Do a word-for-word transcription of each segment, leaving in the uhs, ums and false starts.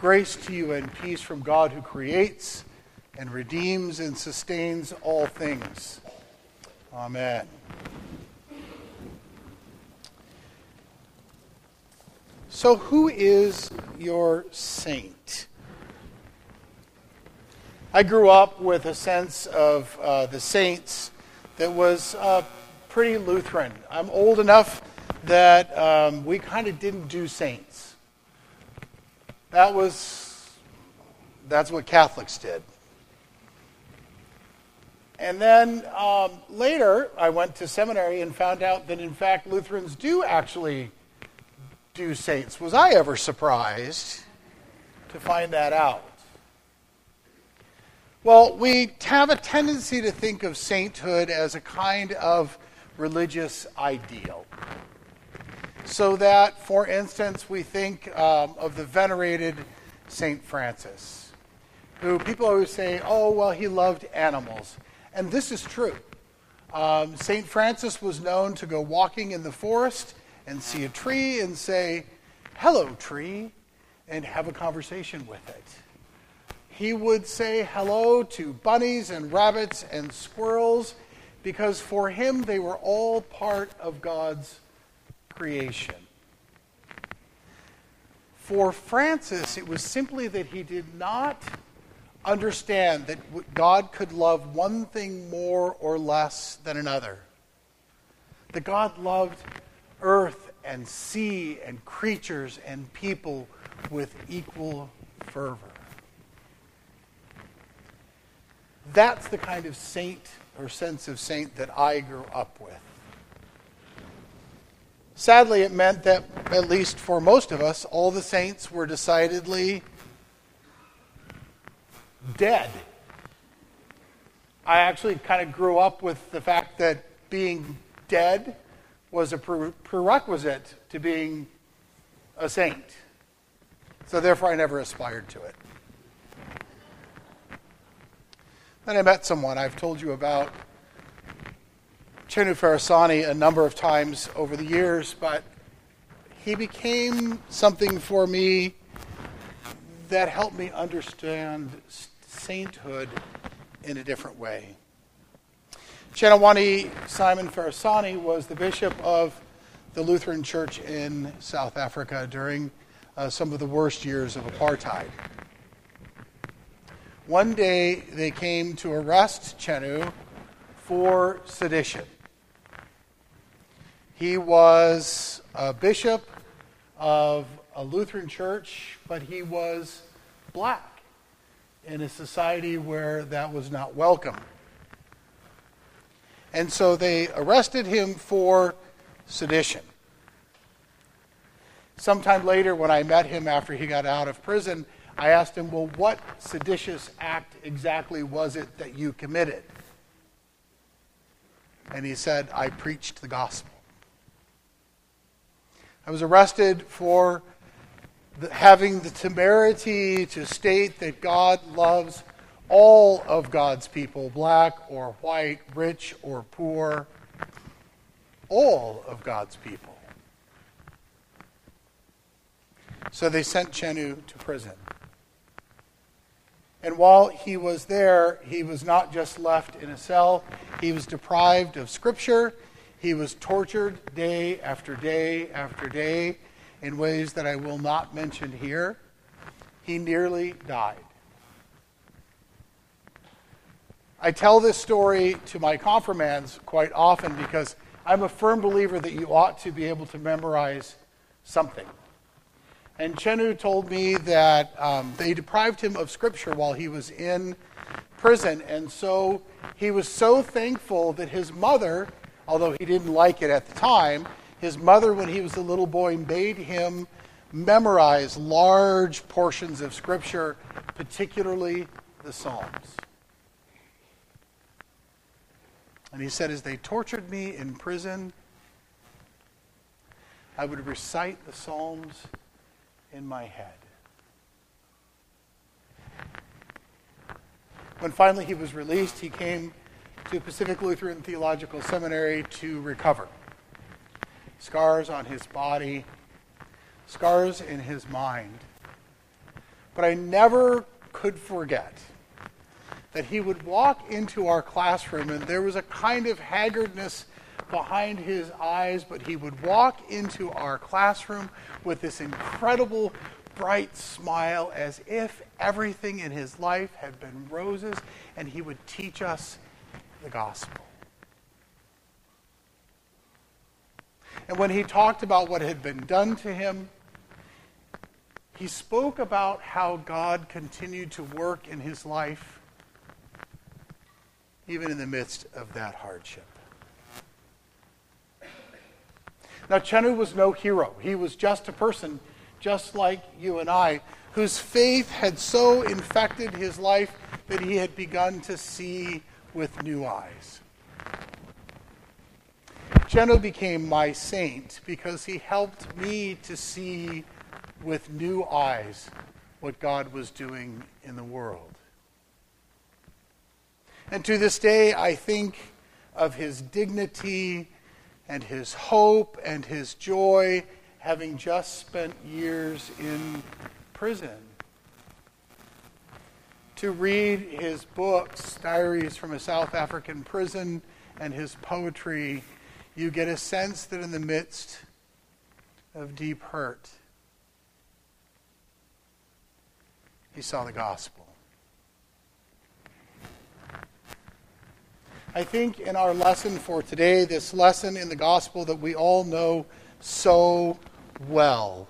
Grace to you and peace from God who creates and redeems and sustains all things. Amen. So who is your saint? I grew up with a sense of uh, the saints that was uh, pretty Lutheran. I'm old enough that um, we kind of didn't do saints. That was, that's what Catholics did. And then um, later, I went to seminary and found out that, in fact, Lutherans do actually do saints. Was I ever surprised to find that out? Well, we have a tendency to think of sainthood as a kind of religious ideal. So that, for instance, we think um, of the venerated Saint Francis, who people always say, oh, well, he loved animals. And this is true. Um, Saint Francis was known to go walking in the forest and see a tree and say, hello, tree, and have a conversation with it. He would say hello to bunnies and rabbits and squirrels because for him they were all part of God's creation. For Francis, it was simply that he did not understand that God could love one thing more or less than another. That God loved earth and sea and creatures and people with equal fervor. That's the kind of saint or sense of saint that I grew up with. Sadly, it meant that, at least for most of us, all the saints were decidedly dead. I actually kind of grew up with the fact that being dead was a prerequisite to being a saint. So therefore, I never aspired to it. Then I met someone I've told you about, Chennu Farasani, a number of times over the years, but he became something for me that helped me understand sainthood in a different way. Chanawani Simon Farasani was the bishop of the Lutheran Church in South Africa during uh, some of the worst years of apartheid. One day they came to arrest Chennu for sedition. He was a bishop of a Lutheran church, but he was black in a society where that was not welcome. And so they arrested him for sedition. Sometime later, when I met him after he got out of prison, I asked him, well, what seditious act exactly was it that you committed? And he said, I preached the gospel. I was arrested for the, having the temerity to state that God loves all of God's people, black or white, rich or poor, all of God's people. So they sent Chennu to prison. And while he was there, he was not just left in a cell. He was deprived of Scripture. He was tortured day after day after day in ways that I will not mention here. He nearly died. I tell this story to my confirmands quite often because I'm a firm believer that you ought to be able to memorize something. And Chennu told me that um, they deprived him of Scripture while he was in prison. And so he was so thankful that his mother, although he didn't like it at the time, his mother, when he was a little boy, made him memorize large portions of Scripture, particularly the Psalms. And he said, as they tortured me in prison, I would recite the Psalms in my head. When finally he was released, he came to Pacific Lutheran Theological Seminary to recover. Scars on his body, scars in his mind. But I never could forget that he would walk into our classroom and there was a kind of haggardness behind his eyes, but he would walk into our classroom with this incredible bright smile as if everything in his life had been roses, and he would teach us the gospel. And when he talked about what had been done to him, he spoke about how God continued to work in his life, even in the midst of that hardship. Now, Chenu was no hero. He was just a person, just like you and I, whose faith had so infected his life that he had begun to see with new eyes. Chenu became my saint because he helped me to see with new eyes what God was doing in the world. And to this day, I think of his dignity and his hope and his joy, having just spent years in prison. To read his books, Diaries from a South African Prison, and his poetry, you get a sense that in the midst of deep hurt, he saw the gospel. I think in our lesson for today, this lesson in the gospel that we all know so well,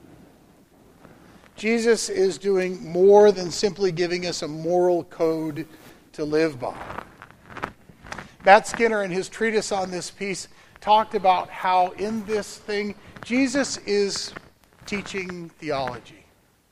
Jesus is doing more than simply giving us a moral code to live by. Matt Skinner, in his treatise on this piece, talked about how in this thing, Jesus is teaching theology.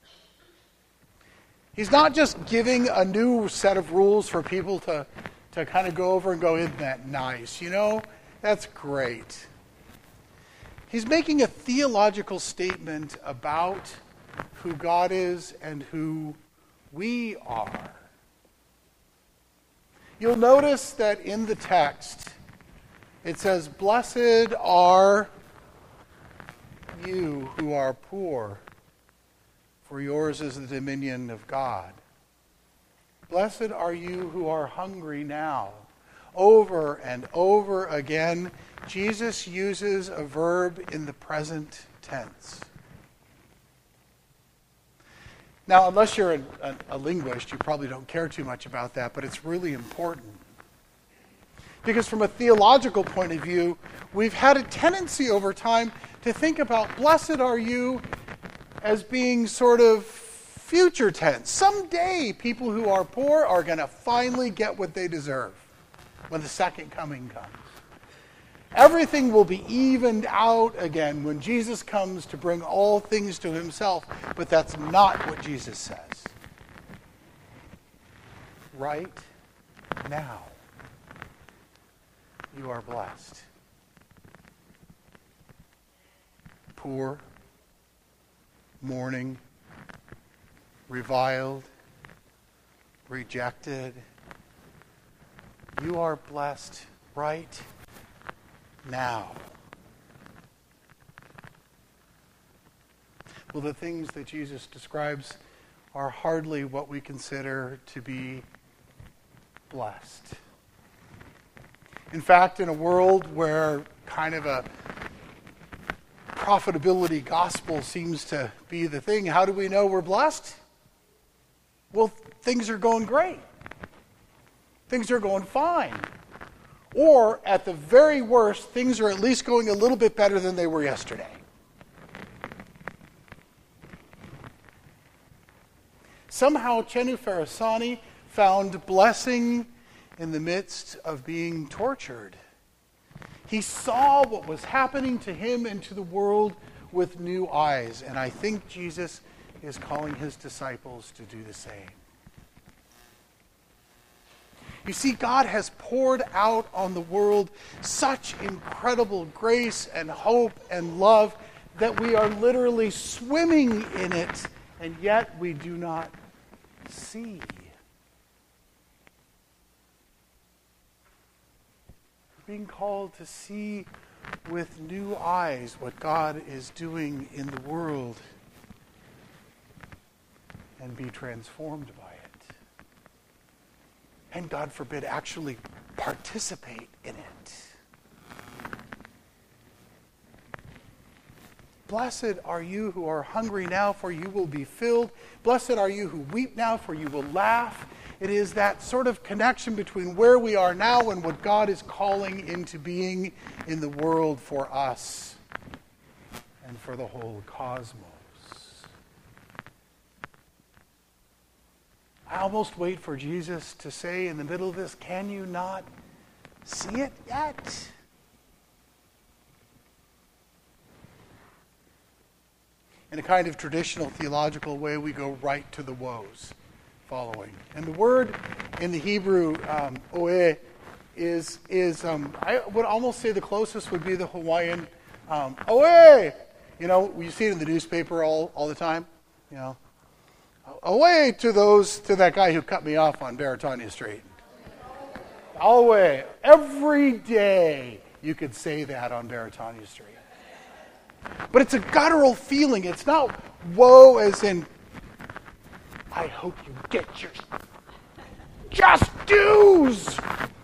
He's not just giving a new set of rules for people to to kind of go over and go, isn't that nice? You know, that's great. He's making a theological statement about who God is and who we are. You'll notice that in the text, it says, "Blessed are you who are poor, for yours is the dominion of God. Blessed are you who are hungry now." Over and over again, Jesus uses a verb in the present tense. Now, unless you're a, a, a linguist, you probably don't care too much about that, but it's really important. Because from a theological point of view, we've had a tendency over time to think about blessed are you as being sort of future tense. Someday, people who are poor are going to finally get what they deserve when the second coming comes. Everything will be evened out again when Jesus comes to bring all things to himself, but that's not what Jesus says. Right now, you are blessed. Poor, mourning, reviled, rejected. You are blessed right now. Well, the things that Jesus describes are hardly what we consider to be blessed. In fact, in a world where kind of a profitability gospel seems to be the thing, how do we know we're blessed? Well, things are going great. Things are going fine. Or, at the very worst, things are at least going a little bit better than they were yesterday. Somehow, Chenu Farasani found blessing in the midst of being tortured. He saw what was happening to him and to the world with new eyes. And I think Jesus is calling his disciples to do the same. You see, God has poured out on the world such incredible grace and hope and love that we are literally swimming in it, and yet we do not see. We're being called to see with new eyes what God is doing in the world. and be transformed by it. And God forbid, actually participate in it. Blessed are you who are hungry now, for you will be filled. Blessed are you who weep now, for you will laugh. It is that sort of connection between where we are now and what God is calling into being in the world for us and for the whole cosmos. I almost wait for Jesus to say in the middle of this, can you not see it yet? In a kind of traditional theological way, we go right to the woes following. And the word in the Hebrew, um, oe, is, is um, I would almost say the closest would be the Hawaiian um, oe. You know, you see it in the newspaper all, all the time. You know, away to those, to that guy who cut me off on Beretania Street. Away. Every day you could say that on Beretania Street. But it's a guttural feeling. It's not woe as in, I hope you get your just dues.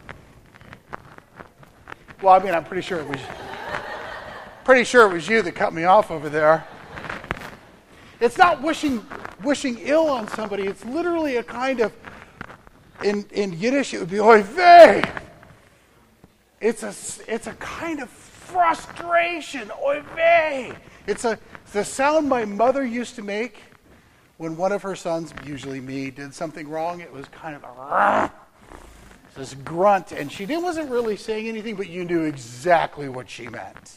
Well, I mean, I'm pretty sure it was pretty sure it was you that cut me off over there. It's not wishing wishing ill on somebody. It's literally a kind of, in, in Yiddish it would be oy vey. It's a, it's a kind of frustration, oy vey. It's a it's the sound my mother used to make when one of her sons, usually me, did something wrong. It was kind of a this grunt, and she didn't, wasn't really saying anything, but you knew exactly what she meant.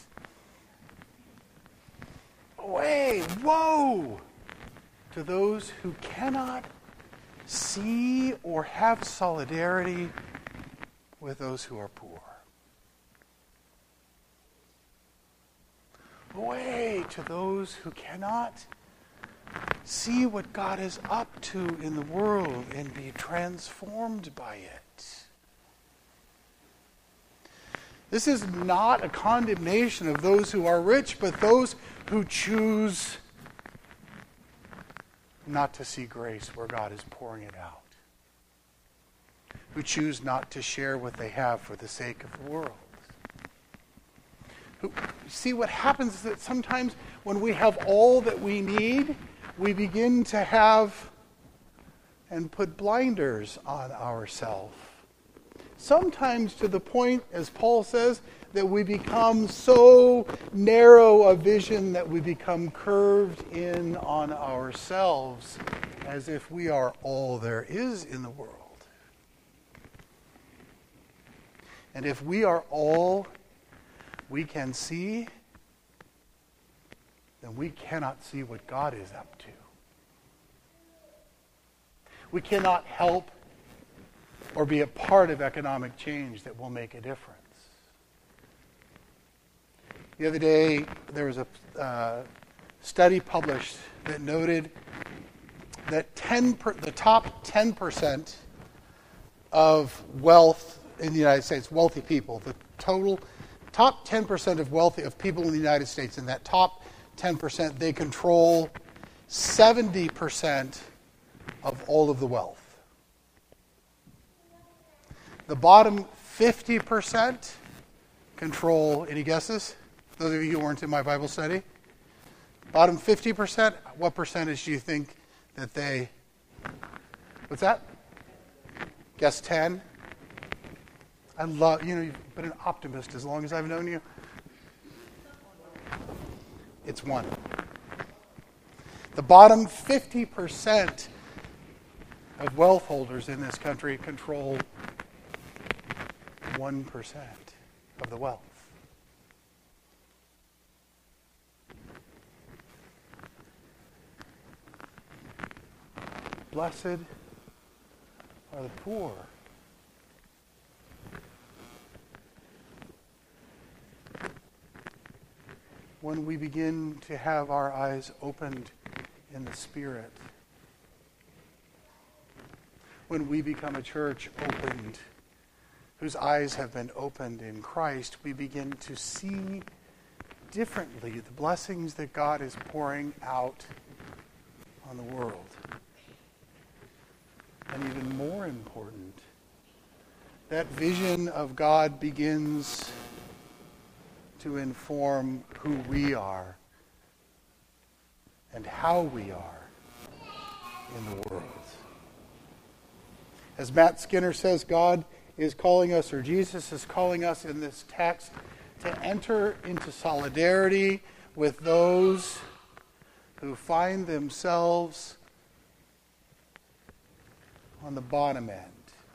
Away, woe to those who cannot see or have solidarity with those who are poor. Away to those who cannot see what God is up to in the world and be transformed by it. This is not a condemnation of those who are rich, but those who choose not to see grace where God is pouring it out. Who choose not to share what they have for the sake of the world. Who, see, what happens is that sometimes when we have all that we need, we begin to have and put blinders on ourselves. Sometimes to the point, as Paul says, that we become so narrow a vision that we become curved in on ourselves as if we are all there is in the world. And if we are all we can see, then we cannot see what God is up to. We cannot help or be a part of economic change that will make a difference. The other day, there was a uh, study published that noted that ten per, the top ten percent of wealth in the United States, wealthy people, the total top ten percent of wealthy of people in the United States, in that top ten percent, they control seventy percent of all of the wealth. The bottom fifty percent control, any guesses? Those of you who weren't in my Bible study. Bottom fifty percent, what percentage do you think that they, what's that? Guess ten? I love, you know, you've been an optimist as long as I've known you. It's one. The bottom fifty percent of wealth holders in this country control one percent of the wealth. Blessed are the poor. When we begin to have our eyes opened in the Spirit, when we become a church opened, whose eyes have been opened in Christ, we begin to see differently the blessings that God is pouring out on the world. that vision of God begins to inform who we are and how we are in the world. As Matt Skinner says, God is calling us, or Jesus is calling us in this text, to enter into solidarity with those who find themselves on the bottom end,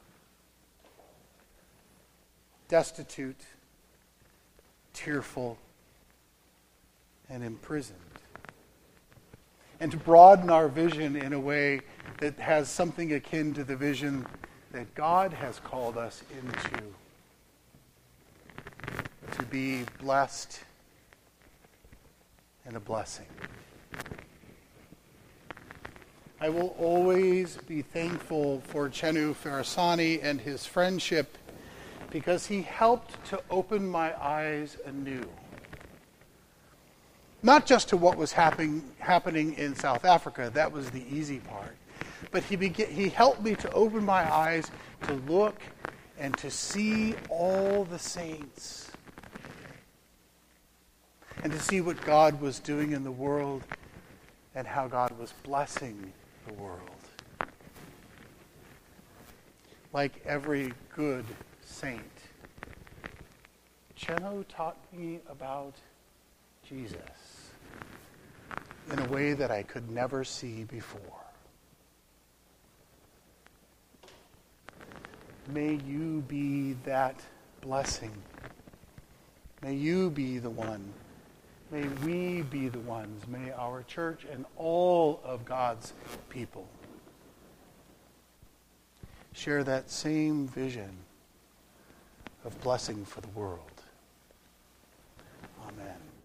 destitute, tearful, and imprisoned. And to broaden our vision in a way that has something akin to the vision that God has called us into, to be blessed and a blessing. I will always be thankful for Chenu Farasani and his friendship because he helped to open my eyes anew. Not just to what was happening happening in South Africa, that was the easy part. But he began, he helped me to open my eyes to look and to see all the saints. And to see what God was doing in the world and how God was blessing the world. Like every good saint, Cheno taught me about Jesus in a way that I could never see before. May you be that blessing. May you be the one. May we be the ones. May our church and all of God's people share that same vision of blessing for the world. Amen.